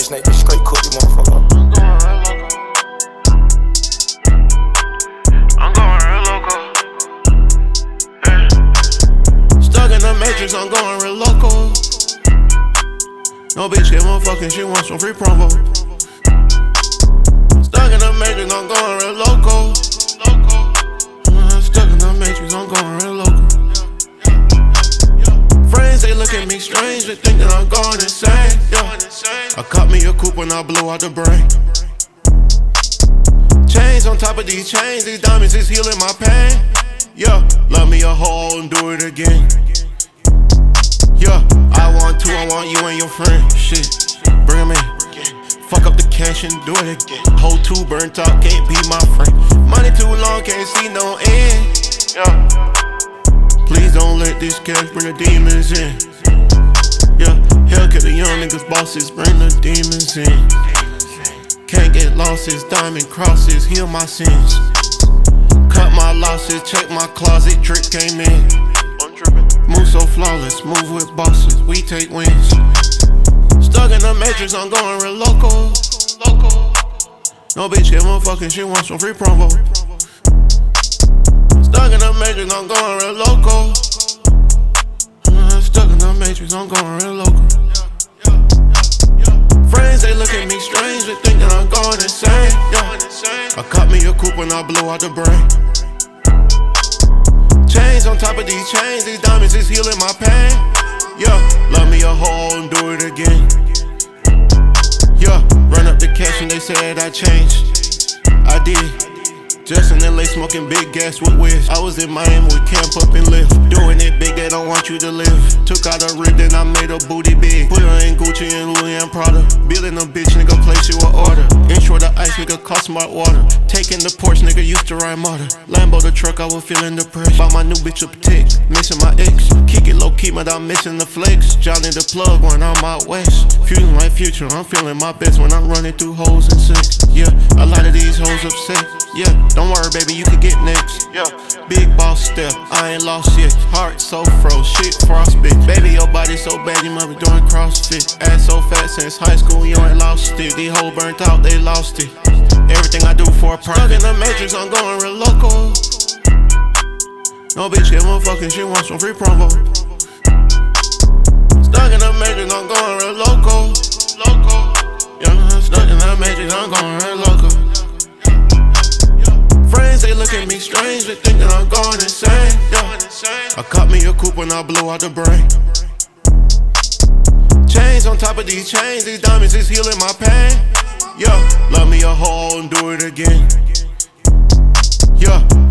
snake, they straight cook you motherfucker. I'm going real loco. Stuck in the matrix, I'm going real loco. No bitch get motherfucking, she wants some free promo. Stuck in the matrix, I'm going real loco. Stuck in the matrix, I'm going real loco. Friends, they look at me strange, they think that I'm going insane. I caught me a coupe when I blew out the brain. Chains on top of these chains, these diamonds is healing my pain. Yeah, love me a hoe and do it again. Yeah, I want you and your friend. Shit, bring 'em in. Fuck up the cash and do it again. Whole two burnt out, can't be my friend. Money too long, can't see no end. Yeah. Please don't let this cash bring the demons in. Yeah, hell kill the young niggas, bosses, bring the demons in. Can't get losses, diamond crosses, heal my sins. Cut my losses, check my closet, trick came in. Move so flawless, move with bosses, we take wins. Stuck in the matrix, I'm going real loco. No bitch get motherfucking, she wants some free promo. Stuck in the matrix, I'm going real loco. Stuck in the matrix, I'm going real loco. Friends, they look at me strange, they think that I'm going insane. I caught me a coupe when I blew out the brain. Chains on top of these chains, these diamonds is healing my pain. Yeah, love me a hoe and do it again. Yeah, run up the cash and they said I changed. I did. Just in LA smoking big gas with whiz. I was in Miami with Camp Up and Lift. Doing it big, they don't want you to live. Took out a rib, then I made a booty big. Put her in Gucci and Louis and Prada. Building a bitch, nigga, place you an order. Intro the ice, nigga, cost smart water. Taking the Porsche, nigga, used to ride motor. Lambo the truck, I was feeling depressed. Bought my new bitch a tick, missing my ex. Kick it low key, but I'm missing the flex. Johnny the plug when I'm out west. Fusing like Future, I'm feeling my best when I'm running through hoes and sex. Yeah, a lot of these hoes upset. Yeah, don't worry, baby, you can get next. Yeah, big boss step, I ain't lost yet. Heart so froze, shit frostbit. Baby, your body so bad, you might be doing CrossFit. Ass so fat since high school, you ain't lost it. These hoes burnt out, they lost it. Everything I do for a profit. Stuck in the matrix, I'm going real loco. No bitch get motherfucking, she wants some free promo. Stuck in the matrix, I'm going real loco. Yeah, stuck in the matrix, I'm going real loco. Friends, they look at me strange, they think that I'm going insane. Yeah, I caught me a coupe when I blew out the brain. Chains on top of these chains, these diamonds is healing my pain. Yeah, love me a hoe and do it again. Yeah.